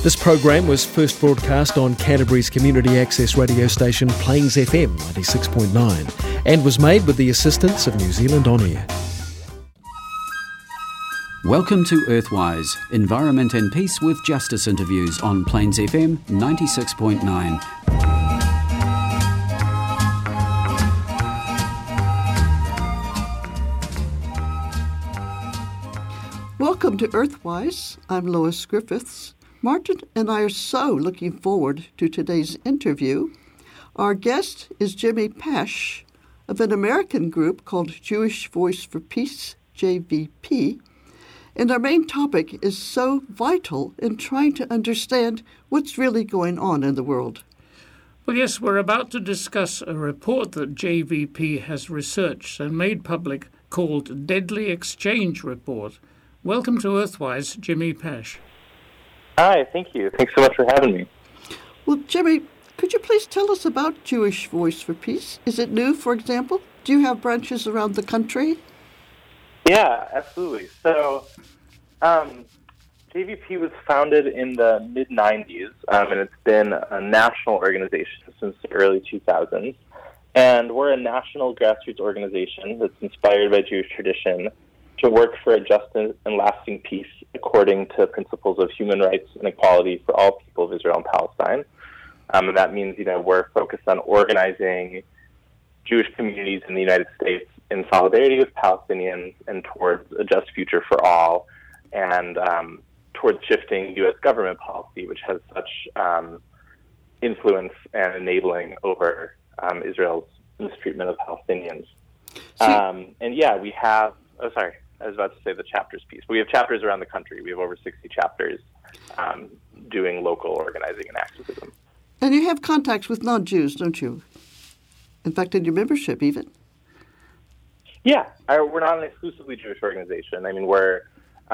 This program was first broadcast on Canterbury's community access radio station Plains FM 96.9 and was made with the assistance of New Zealand On Air. Welcome to Earthwise, Environment and Peace with Justice interviews on Plains FM 96.9. Welcome to Earthwise. I'm Lois Griffiths. Martin and I are so looking forward to today's interview. Our guest is Jimmy Pash of an American group called Jewish Voice for Peace, JVP. And our main topic is so vital in trying to understand what's really going on in the world. Well, yes, we're about to discuss a report that JVP has researched and made public called Deadly Exchange Report. Welcome to Earthwise, Jimmy Pash. Hi, thank you. Thanks so much for having me. Well, Jimmy, could you please tell us about Jewish Voice for Peace? Is it new, for example? Do you have branches around the country? Yeah, absolutely. So, JVP was founded in the mid-90s, and it's been a national organization since the early 2000s. And we're a national grassroots organization that's inspired by Jewish tradition to work for a just and lasting peace according to principles of human rights and equality for all people of Israel and Palestine. And that means, we're focused on organizing Jewish communities in the United States in solidarity with Palestinians and towards a just future for all, and towards shifting U.S. government policy, which has such influence and enabling over Israel's mistreatment of Palestinians. We have... Oh, sorry. I was about to say the chapters piece. We have chapters around the country. We have over 60 chapters doing local organizing and activism. And you have contacts with non-Jews, don't you? In fact, in your membership even? Yeah. We're not an exclusively Jewish organization. I mean, we're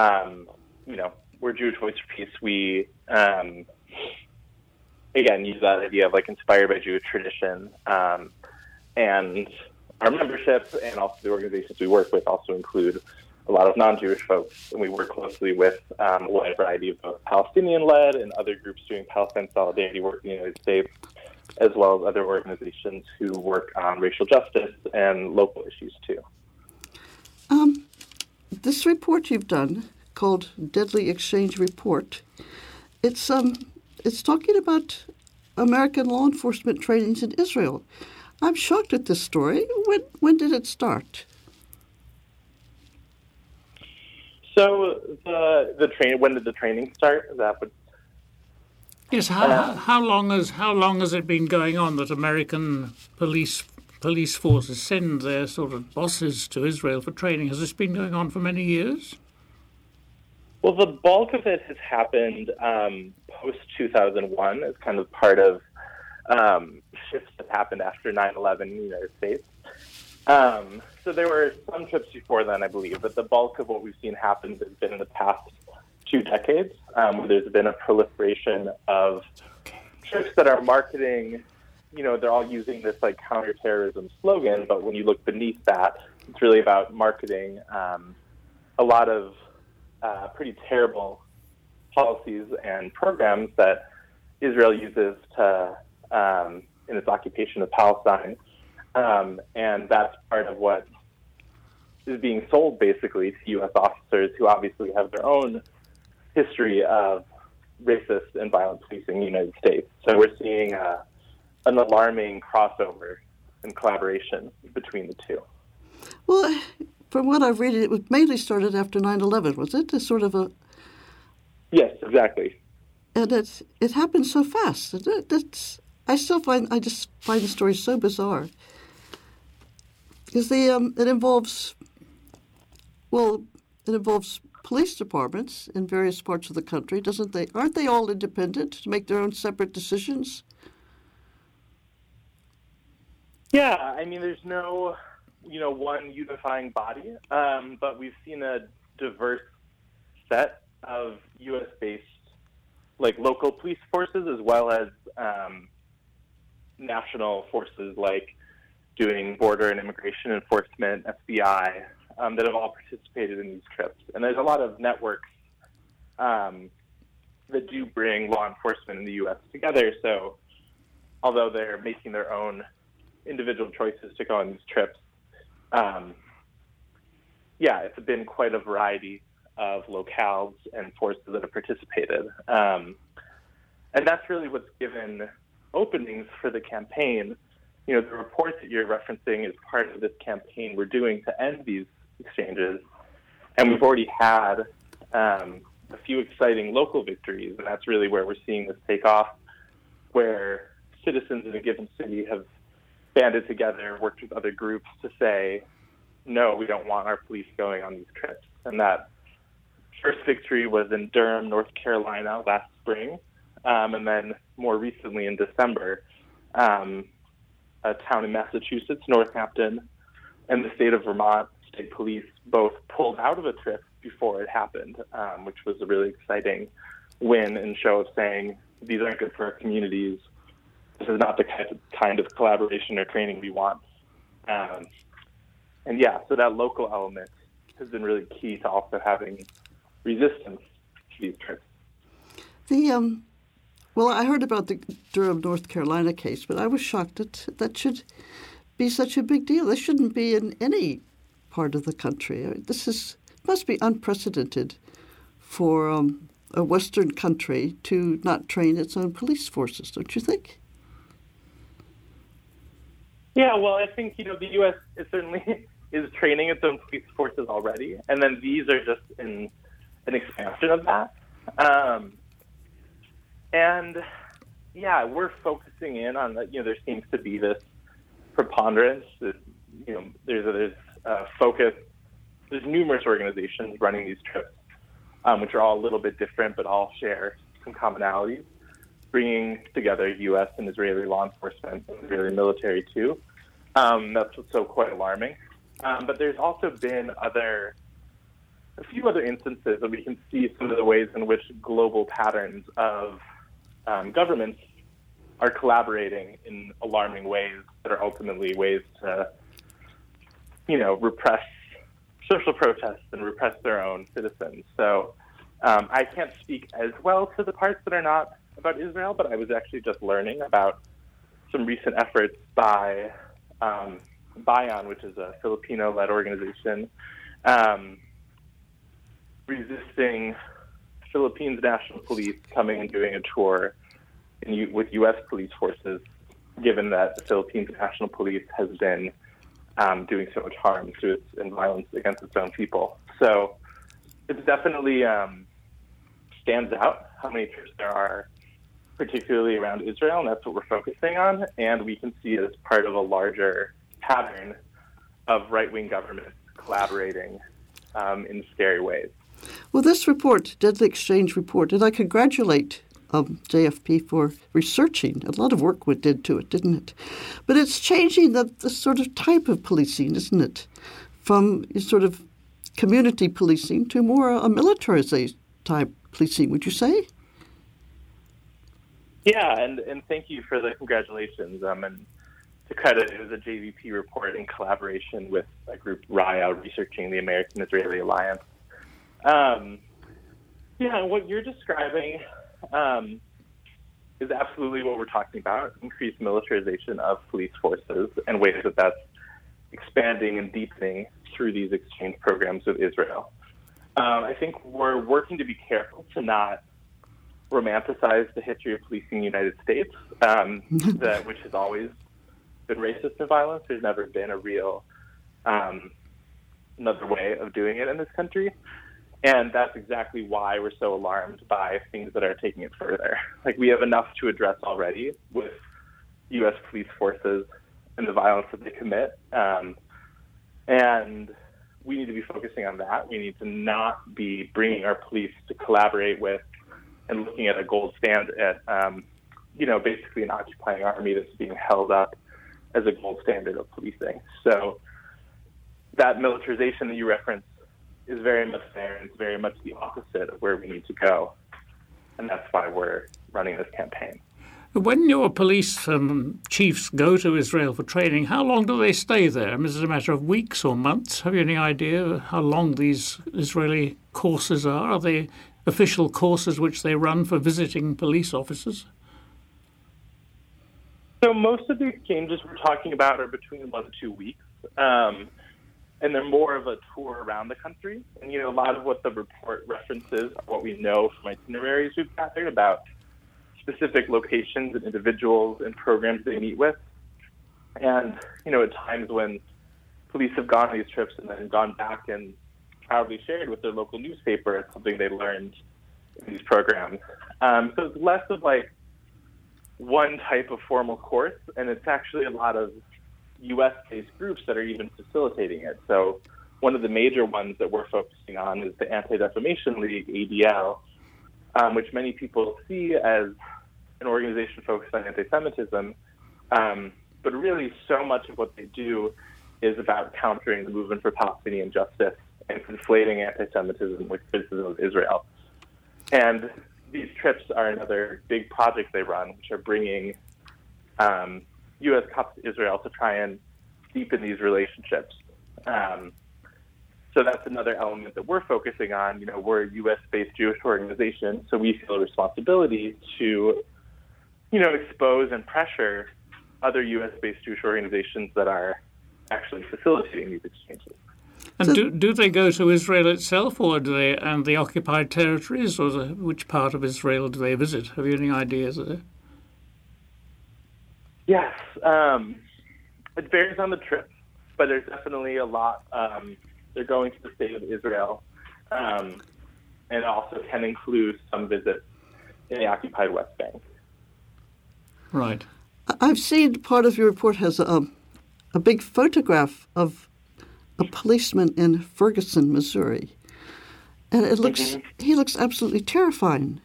Jewish Voice for Peace. We, again, use that idea of inspired by Jewish tradition. And our membership and also the organizations we work with also include a lot of non-Jewish folks, and we work closely with a wide variety of both Palestinian-led and other groups doing Palestine solidarity work in the United States, as well as other organizations who work on racial justice and local issues too. This report you've done, called Deadly Exchange Report, it's talking about American law enforcement trainings in Israel. I'm shocked at this story. When did it start? So when did the training start? Is that what? Yes. How long has it been going on that American police forces send their sort of bosses to Israel for training? Has this been going on for many years? Well, the bulk of it has happened post 2001 as kind of part of shifts that happened after 9/11 in the United States. So there were some trips before then, I believe, but the bulk of what we've seen happen has been in the past 2 decades, where there's been a proliferation of trips that are marketing, they're all using this counterterrorism slogan, but when you look beneath that, it's really about marketing a lot of pretty terrible policies and programs that Israel uses to in its occupation of Palestine. And that's part of what is being sold, basically, to U.S. officers who obviously have their own history of racist and violent policing in the United States. So we're seeing an alarming crossover and collaboration between the two. Well, from what I've read, it was mainly started after 9/11, was it? Sort of a... Yes, exactly. And it happened so fast. I just find the story so bizarre. Because it involves police departments in various parts of the country, doesn't they? Aren't they all independent to make their own separate decisions? Yeah, I mean, there's no, one unifying body, but we've seen a diverse set of U.S.-based, local police forces as well as national forces doing border and immigration enforcement, FBI, that have all participated in these trips. And there's a lot of networks that do bring law enforcement in the U.S. together. So although they're making their own individual choices to go on these trips, it's been quite a variety of locales and forces that have participated. And that's really what's given openings for the campaign. The report that you're referencing is part of this campaign we're doing to end these exchanges. And we've already had a few exciting local victories, and that's really where we're seeing this take off, where citizens in a given city have banded together, worked with other groups to say, no, we don't want our police going on these trips. And that first victory was in Durham, North Carolina last spring, and then more recently in December, a town in Massachusetts, Northampton, and the state of Vermont State Police both pulled out of a trip before it happened, which was a really exciting win and show of saying, these aren't good for our communities. This is not the kind of collaboration or training we want. So that local element has been really key to also having resistance to these trips. I heard about the Durham, North Carolina case, but I was shocked that should be such a big deal. This shouldn't be in any part of the country. This must be unprecedented for a Western country to not train its own police forces, don't you think? Yeah, well, I think, the U.S. is certainly is training its own police forces already, and then these are just an expansion of that. We're focusing in on that. There seems to be this preponderance that, there's focus. There's numerous organizations running these trips, which are all a little bit different, but all share some commonalities, bringing together U.S. and Israeli law enforcement, and Israeli military too. That's what's so quite alarming. But there's also been a few other instances that we can see some of the ways in which global patterns of governments are collaborating in alarming ways that are ultimately ways to, repress social protests and repress their own citizens. So I can't speak as well to the parts that are not about Israel, but I was actually just learning about some recent efforts by Bayan, which is a Filipino-led organization, resisting Philippines National Police coming and doing a tour with U.S. police forces, given that the Philippines National Police has been doing so much harm to its and violence against its own people. So it definitely stands out how many trips there are, particularly around Israel, and that's what we're focusing on. And we can see it as part of a larger pattern of right-wing governments collaborating in scary ways. Well, this report, Deadly Exchange Report, and I congratulate JFP for researching. A lot of work did to it, didn't it? But it's changing the sort of type of policing, isn't it? From sort of community policing to more a militarized type policing, would you say? Yeah, and thank you for the congratulations. And to credit, it was a JVP report in collaboration with a group, Raya, researching the American-Israeli Alliance. What you're describing is absolutely what we're talking about, increased militarization of police forces and ways that that's expanding and deepening through these exchange programs with Israel. I think we're working to be careful to not romanticize the history of policing in the United States, which has always been racist and violent. There's never been a real another way of doing it in this country. And that's exactly why we're so alarmed by things that are taking it further. Like, we have enough to address already with U.S. police forces and the violence that they commit. And we need to be focusing on that. We need to not be bringing our police to collaborate with and looking at a gold standard at, basically an occupying army that's being held up as a gold standard of policing. So that militarization that you referenced is very much there, and it's very much the opposite of where we need to go. And that's why we're running this campaign. When your police chiefs go to Israel for training, how long do they stay there? I mean, is it a matter of weeks or months? Have you any idea how long these Israeli courses are? Are they official courses which they run for visiting police officers? So most of the exchanges we're talking about are between 1 to 2 weeks, and they're more of a tour around the country. And, a lot of what the report references are what we know from itineraries we've gathered about specific locations and individuals and programs they meet with. And, at times when police have gone on these trips and then gone back and proudly shared with their local newspaper, it's something they learned in these programs. So it's less of like one type of formal course, and it's actually a lot of U.S.-based groups that are even facilitating it. So one of the major ones that we're focusing on is the Anti-Defamation League, ADL, which many people see as an organization focused on anti-Semitism. But really, so much of what they do is about countering the movement for Palestinian justice and conflating anti-Semitism with criticism of Israel. And these trips are another big project they run, which are bringing U.S. cops to Israel to try and deepen these relationships. So that's another element that we're focusing on. We're a U.S.-based Jewish organization, so we feel a responsibility to, expose and pressure other U.S.-based Jewish organizations that are actually facilitating these exchanges. And do they go to Israel itself, or do they and the occupied territories, or which part of Israel do they visit? Have you any ideas of it? Yes, it varies on the trip, but there's definitely a lot. They're going to the state of Israel, and also can include some visits in the occupied West Bank. Right. I've seen part of your report has a big photograph of a policeman in Ferguson, Missouri, and it looks he looks absolutely terrifying.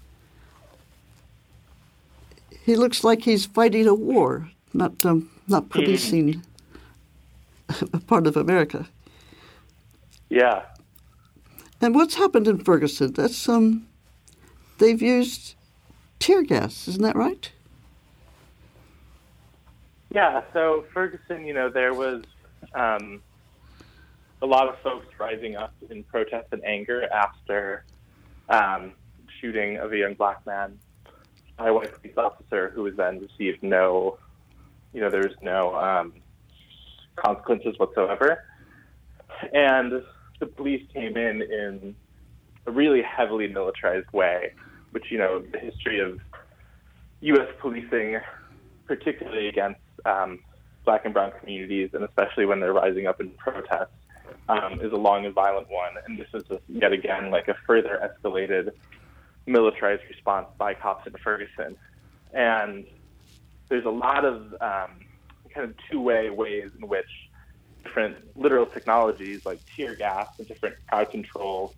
He looks like he's fighting a war, not policing a part of America. Yeah. And what's happened in Ferguson? That's they've used tear gas, isn't that right? Yeah, so Ferguson, there was a lot of folks rising up in protest and anger after shooting of a young black man by a white police officer who was then received there was no consequences whatsoever. And the police came in a really heavily militarized way, which, the history of U.S. policing, particularly against black and brown communities, and especially when they're rising up in protest, is a long and violent one. And this is just, yet again, like a further escalated militarized response by cops in Ferguson. And there's a lot of kind of two-way ways in which different literal technologies like tear gas and different crowd control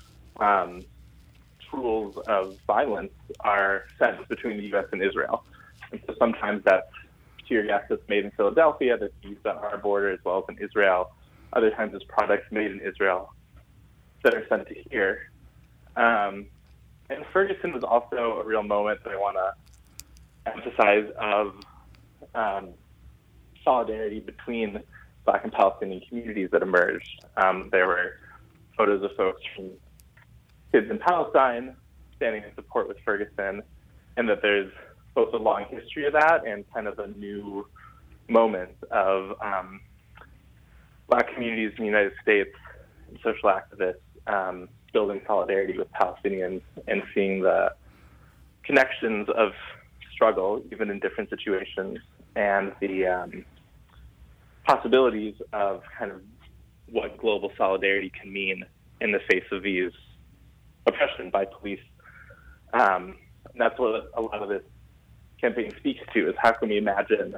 tools of violence are sent between the U.S. and Israel. And so sometimes that's tear gas that's made in Philadelphia that's used on our border as well as in Israel. Other times it's products made in Israel that are sent to here. And Ferguson was also a real moment that I want to emphasize of solidarity between Black and Palestinian communities that emerged. There were photos of folks from Kids in Palestine standing in support with Ferguson, and that there's both a long history of that and kind of a new moment of Black communities in the United States, social activists, building solidarity with Palestinians and seeing the connections of struggle, even in different situations, and the possibilities of kind of what global solidarity can mean in the face of these oppression by police. And that's what a lot of this campaign speaks to, is how can we imagine,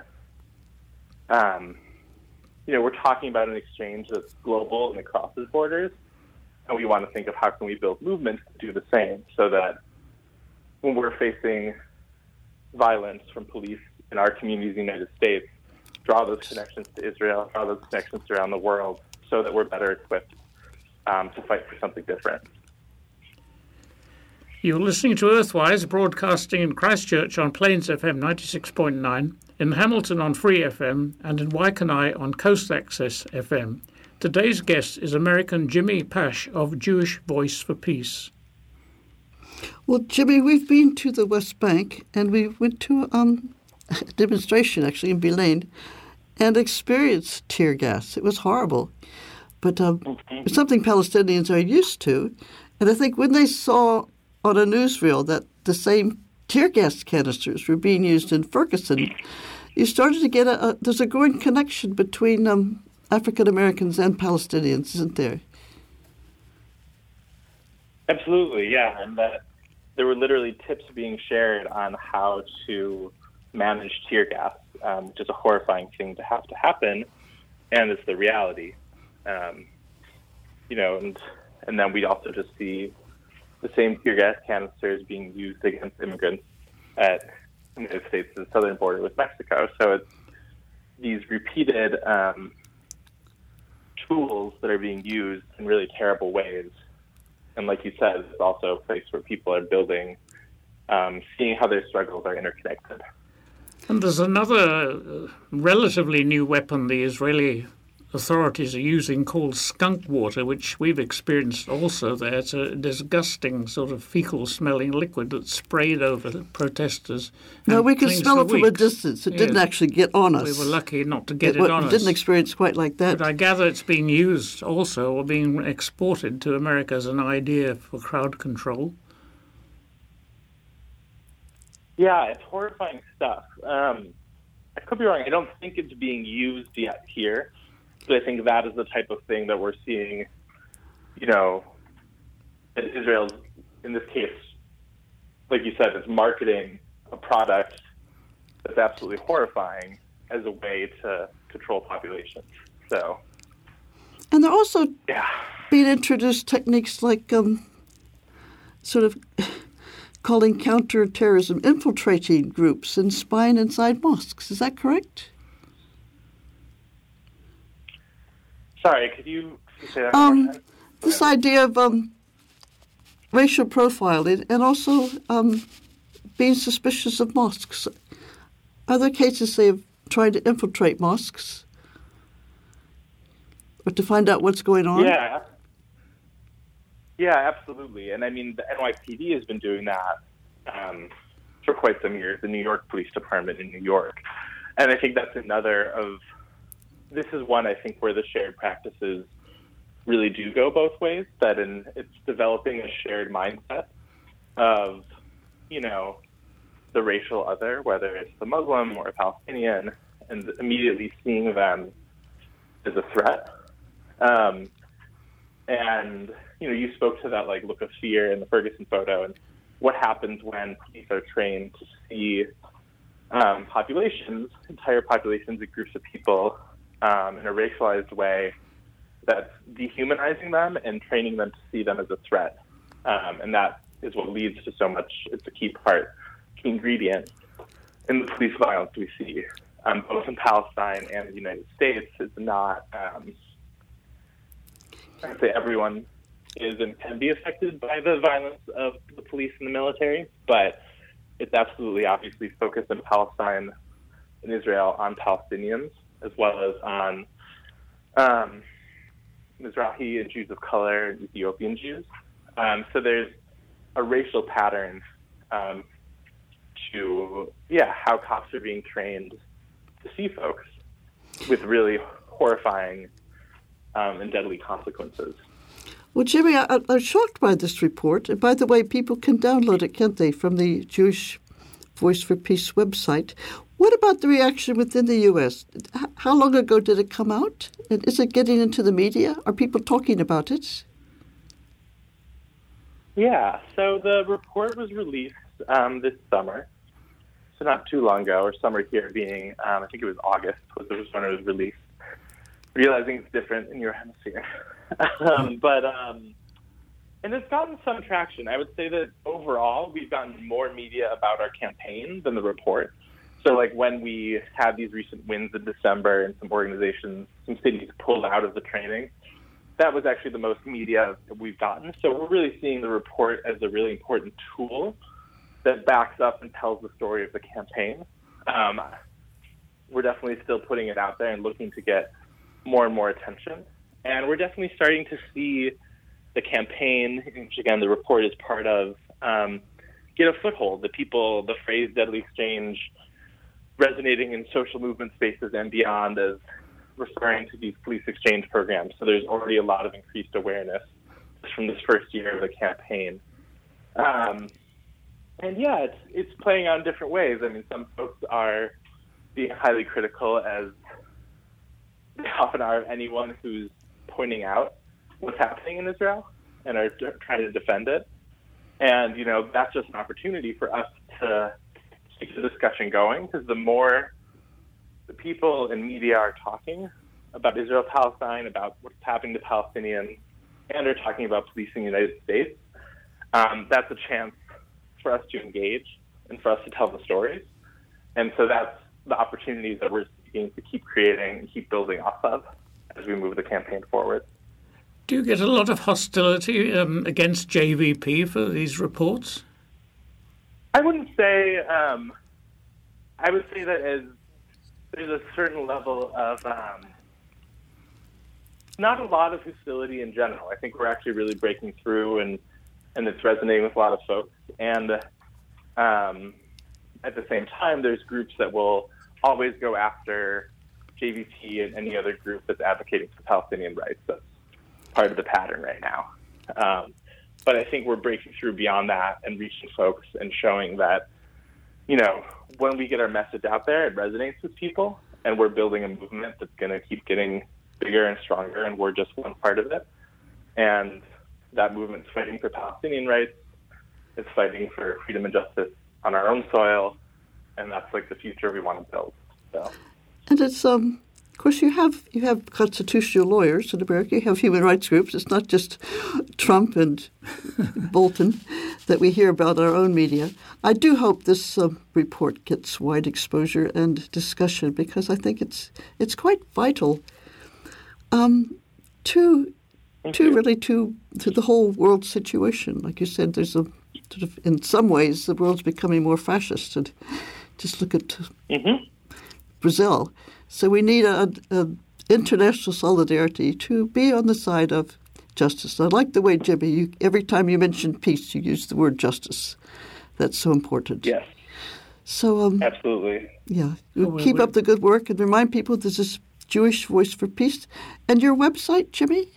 we're talking about an exchange that's global and it crosses borders, and we want to think of how can we build movements to do the same, so that when we're facing violence from police in our communities in the United States, draw those connections to Israel, draw those connections around the world, so that we're better equipped to fight for something different. You're listening to Earthwise, broadcasting in Christchurch on Plains FM 96.9, in Hamilton on Free FM, and in Waikanae on Coast Access FM. Today's guest is American Jimmy Pash of Jewish Voice for Peace. Well, Jimmy, we've been to the West Bank, and we went to a demonstration, actually, in Belen, and experienced tear gas. It was horrible. But it's something Palestinians are used to. And I think when they saw on a newsreel that the same tear gas canisters were being used in Ferguson, you started to get there's a growing connection between African Americans and Palestinians, isn't there? Absolutely, yeah. And that there were literally tips being shared on how to manage tear gas, which is a horrifying thing to have to happen, and it's the reality. And then we also just see the same tear gas canisters being used against immigrants at the United States' southern border with Mexico. So it's these repeated tools that are being used in really terrible ways. And like you said, it's also a place where people are building, seeing how their struggles are interconnected. And there's another relatively new weapon the Israeli authorities are using called skunk water, which we've experienced also there. It's a disgusting sort of fecal-smelling liquid that's sprayed over protesters. No, we could smell it from a distance. It didn't actually get on us. We were lucky not to get it on us. We didn't experience quite like that. But I gather it's being used also, or being exported to America as an idea for crowd control. Yeah, it's horrifying stuff. I could be wrong. I don't think it's being used yet here. But I think that is the type of thing that we're seeing, that Israel's, in this case, like you said, is marketing a product that's absolutely horrifying as a way to control populations. So, and they're also being introduced techniques like sort of calling counterterrorism infiltrating groups and spying inside mosques. Is that correct? Sorry, could you say that one more time? This idea of racial profiling and also being suspicious of mosques. Are there cases they have tried to infiltrate mosques or to find out what's going on? Yeah, absolutely. And I mean, the NYPD has been doing that for quite some years, the New York Police Department in New York. And I think that's this is one, I think, where the shared practices really do go both ways, that it's developing a shared mindset of, the racial other, whether it's a Muslim or a Palestinian, and immediately seeing them as a threat. And, you spoke to that, look of fear in the Ferguson photo, and what happens when police are trained to see entire populations and groups of people in a racialized way that's dehumanizing them and training them to see them as a threat. And that is what leads to so much, it's a key ingredient in the police violence we see, both in Palestine and the United States. It's not, I'd say everyone is and can be affected by the violence of the police and the military, but it's absolutely obviously focused in Palestine and Israel on Palestinians, as well as on Mizrahi and Jews of color and Ethiopian Jews. So there's a racial pattern to how cops are being trained to see folks with really horrifying and deadly consequences. Well, Jimmy, I'm shocked by this report. And by the way, people can download it, can't they, from the Jewish Voice for Peace website. What about the reaction within the U.S.? How long ago did it come out? And is it getting into the media? Are people talking about it? Yeah, so the report was released this summer, so not too long ago, or summer here being, I think it was August was when it was released, realizing it's different in your hemisphere. And it's gotten some traction. I would say that overall, we've gotten more media about our campaign than the report. So when we had these recent wins in December and some organizations, some cities pulled out of the training, that was actually the most media that we've gotten. So we're really seeing the report as a really important tool that backs up and tells the story of the campaign. We're definitely still putting it out there and looking to get more and more attention. And we're definitely starting to see the campaign, which again the report is part of, get a foothold. The phrase deadly exchange resonating in social movement spaces and beyond as referring to these police exchange programs. So there's already a lot of increased awareness just from this first year of the campaign. And yeah, it's playing out in different ways. I mean, some folks are being highly critical, as they often are, of anyone who's pointing out what's happening in Israel and are trying to defend it. And, that's just an opportunity for us to keep the discussion going, because the more the people in media are talking about Israel-Palestine, about what's happening to Palestinians, and are talking about policing the United States, that's a chance for us to engage and for us to tell the stories. And so that's the opportunities that we're seeking to keep creating and keep building off of as we move the campaign forward. Do you get a lot of hostility against JVP for these reports? I wouldn't say. I would say that there's a certain level of not a lot of hostility in general. I think we're actually really breaking through, and it's resonating with a lot of folks. And at the same time, there's groups that will always go after JVP and any other group that's advocating for Palestinian rights. That's part of the pattern right now. But I think we're breaking through beyond that and reaching folks and showing that, when we get our message out there, it resonates with people, and we're building a movement that's going to keep getting bigger and stronger, and we're just one part of it. And that movement's fighting for Palestinian rights. It's fighting for freedom and justice on our own soil, and that's like the future we want to build. So. And it's of course, you have constitutional lawyers in America. You have human rights groups. It's not just Trump and Bolton that we hear about in our own media. I do hope this report gets wide exposure and discussion, because I think it's quite vital to the whole world situation. Like you said, there's a sort of, in some ways, the world's becoming more fascist. And just look at Brazil. So we need a international solidarity to be on the side of justice. I like the way, Jimmy, every time you mention peace, you use the word justice. That's so important. Yes. So absolutely. Yeah. Keep up the good work and remind people there's this Jewish Voice for Peace. And your website, Jimmy?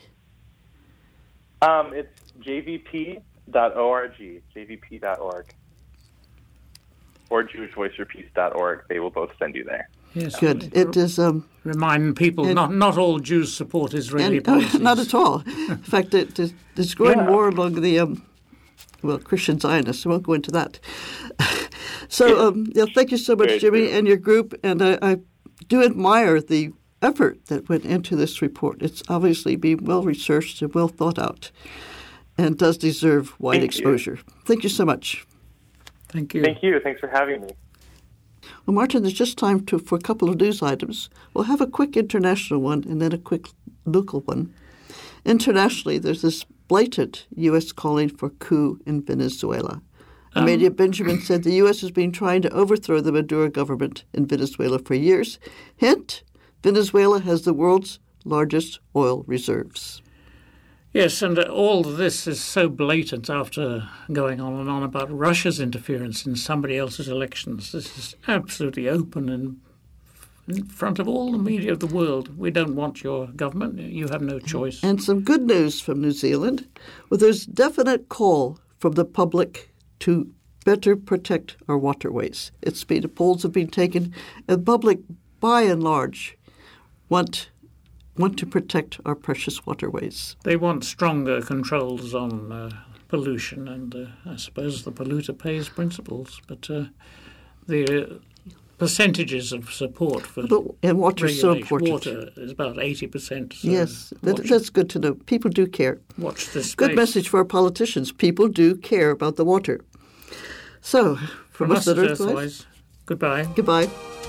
It's jvp.org, jvp.org, or jewishvoiceforpeace.org. They will both send you there. Yes, good. It is. Remind people not all Jews support Israeli policies. Not at all. In fact, there's growing war among the Christian Zionists. I won't go into that. So thank you so much, Jimmy, and your group. And I do admire the effort that went into this report. It's obviously been well researched and well thought out, and does deserve wide exposure. Thank you so much. Thank you. Thank you. Thanks for having me. Well, Martin, there's just time for a couple of news items. We'll have a quick international one and then a quick local one. Internationally, there's this blatant U.S. calling for coup in Venezuela. Amelia Benjamin said the U.S. has been trying to overthrow the Maduro government in Venezuela for years. Hint, Venezuela has the world's largest oil reserves. Yes, and all of this is so blatant after going on and on about Russia's interference in somebody else's elections. This is absolutely open and in front of all the media of the world. We don't want your government. You have no choice. And some good news from New Zealand. Well, there's definite call from the public to better protect our waterways. Polls have been taken, and the public, by and large, want to protect our precious waterways. They want stronger controls on pollution, and I suppose the polluter pays principles. But the percentages of support for and water is so important. Water is about 80%. So yes, that's good to know. People do care. Watch this space. Good message for our politicians. People do care about the water. So, from us at Earthwise, goodbye. Goodbye.